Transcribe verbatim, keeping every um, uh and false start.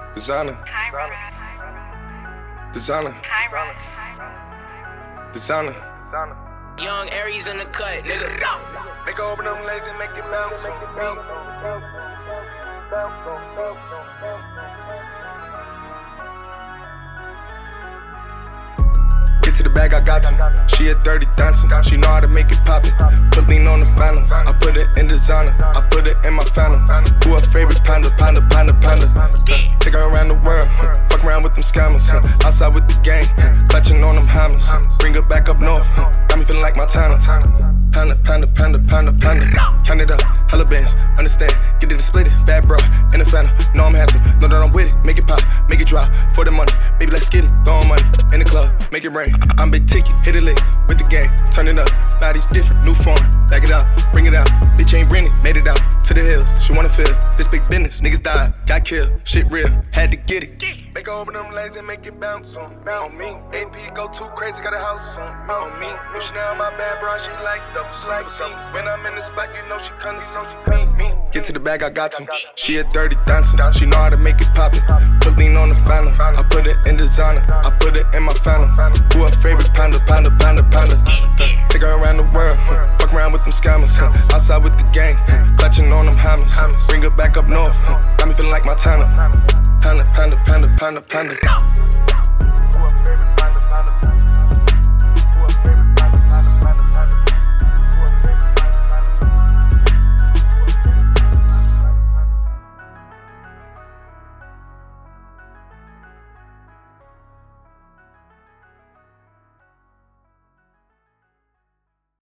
Designer. Designer. Designer. Young Aries in the cut, nigga. Make her open them legs and make it bounce. Get to the bag, I got to. She a dirty dancer. She know how to make it poppin'. Put lean on the phantom. I put it in designer. I put it in my phantom. Who her favorite panda, panda, panda, panda. Take her around the world. Fuck around with them scammers. Outside with the gang. Clutching on them hammers. Bring her back up north. Got me feeling like Montana. Panda, panda, panda, panda, panda. Count it up, hella bands, understand. Get it and split it, bad bro, in the phantom. Know I'm handsome, know that I'm with it. Make it pop, make it drop, for the money. Baby, let's get it, throwin' money. In the club, make it rain. I'm big ticket, hit it lit, with the gang. Turn it up, body's different, new form. Back it out, bring it out. Bitch ain't renting, made it out to the hills. She wanna feel this big business. Niggas died, got killed, shit real, had to get it. Make her open them legs and make it bounce on, on me. A P go too crazy, got a house on, on me. New Chanel, my bad bro, she like those. Like see, when I'm in the spot, you know she coming, so you me, me. Get to the bag, I got to. She a dirty dancer, she know how to make it poppin'. Put lean on the phantom, I put it in designer. I put it in my phantom. Who her favorite panda, panda, panda, panda. Take her around the world, fuck around with them scammers. Outside with the gang, clutching on them hammers. Bring her back up north, got me feeling like Montana. Panda, panda, panda, panda, panda.